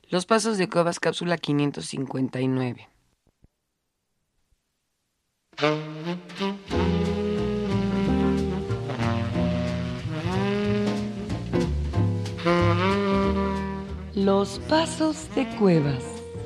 Los Pasos de Cuevas, cápsula 559. Los Pasos de Cuevas.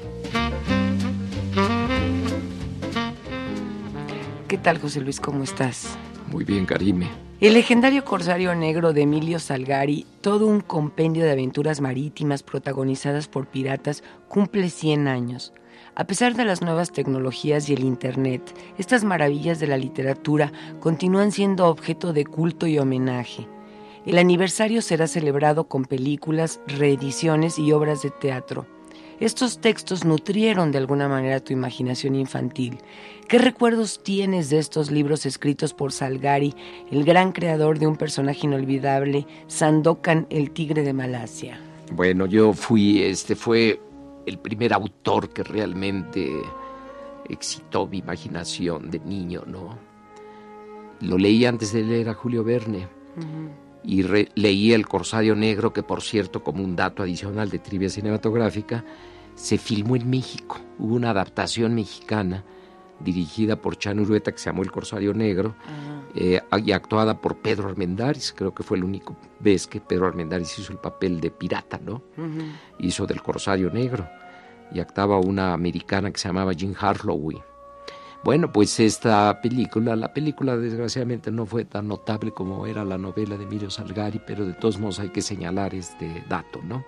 ¿Qué tal, José Luis? ¿Cómo estás? Muy bien, Karime. El legendario Corsario Negro de Emilio Salgari, todo un compendio de aventuras marítimas protagonizadas por piratas, cumple 100 años. A pesar de las nuevas tecnologías y el Internet, estas maravillas de la literatura continúan siendo objeto de culto y homenaje. El aniversario será celebrado con películas, reediciones y obras de teatro. Estos textos nutrieron de alguna manera tu imaginación infantil. ¿Qué recuerdos tienes de estos libros escritos por Salgari, el gran creador de un personaje inolvidable, Sandokan, el tigre de Malasia? Bueno, fue el primer autor que realmente excitó mi imaginación de niño, ¿no? Lo leí antes de leer a Julio Verne. Y leí El Corsario Negro, que por cierto, como un dato adicional de trivia cinematográfica, se filmó en México. Hubo una adaptación mexicana dirigida por Chano Urueta que se llamó El Corsario Negro, y actuada por Pedro Armendáriz. Creo que fue la única vez que Pedro Armendáriz hizo el papel de pirata, ¿no? Hizo del Corsario Negro, y actuaba una americana que se llamaba Jean Harlow. Bueno, pues la película desgraciadamente no fue tan notable como era la novela de Emilio Salgari, pero de todos modos hay que señalar este dato, ¿no?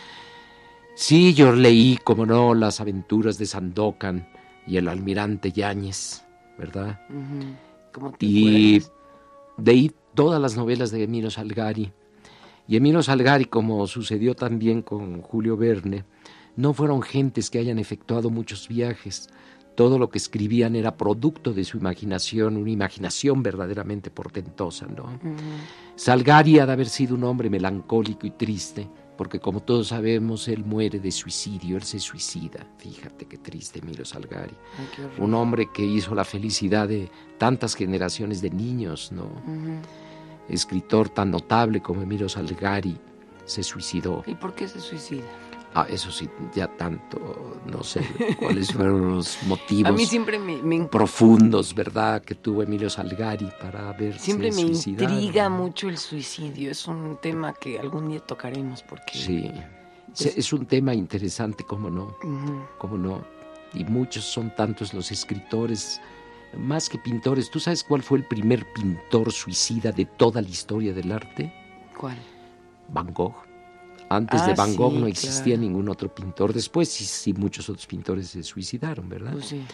Sí, yo leí, como no, las aventuras de Sandokan y el almirante Yáñez, ¿verdad? ¿Cómo te y acuerdas? leí todas las novelas de Emilio Salgari. Y Emilio Salgari, como sucedió también con Julio Verne, no fueron gentes que hayan efectuado muchos viajes. Todo lo que escribían era producto de su imaginación, una imaginación verdaderamente portentosa, ¿no? Salgari ha de haber sido un hombre melancólico y triste, porque como todos sabemos, él muere de suicidio, él se suicida. Fíjate qué triste Emilio Salgari. Ay, qué horror. Un hombre que hizo la felicidad de tantas generaciones de niños, ¿no? Escritor tan notable como Emilio Salgari se suicidó. ¿Y por qué se suicida? Eso sí, ya tanto, no sé cuáles fueron los motivos A mí siempre me profundos, ¿verdad?, que tuvo Emilio Salgari para haberse Siempre me suicidado. intriga mucho el suicidio. Es un tema que algún día tocaremos porque... Sí, es un tema interesante, ¿cómo no? ¿Cómo no? Y muchos son tantos los escritores, más que pintores. ¿Tú sabes cuál fue el primer pintor suicida de toda la historia del arte? ¿Cuál? Van Gogh. Antes de Van sí, Gogh no existía claro. ningún otro pintor. Después sí muchos otros pintores se suicidaron, ¿verdad? Pues sí.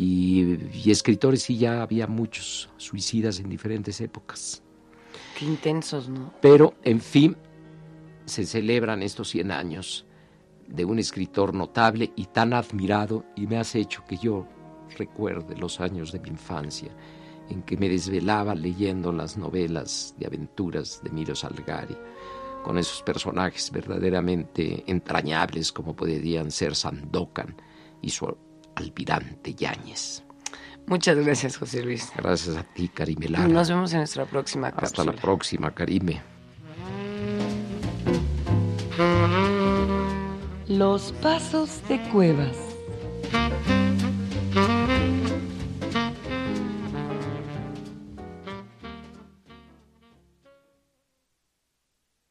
Y escritores sí, ya había muchos suicidas en diferentes épocas. Qué intensos, ¿no? Pero, en fin, se celebran estos 100 años de un escritor notable y tan admirado, y me has hecho que yo recuerde los años de mi infancia en que me desvelaba leyendo las novelas de aventuras de Emilio Salgari, con esos personajes verdaderamente entrañables como podrían ser Sandokan y su almirante Yáñez. Muchas gracias, José Luis. Gracias a ti, Karime Lara. Nos vemos en nuestra próxima cápsula. Hasta la próxima, Karime. Los Pasos de Cuevas.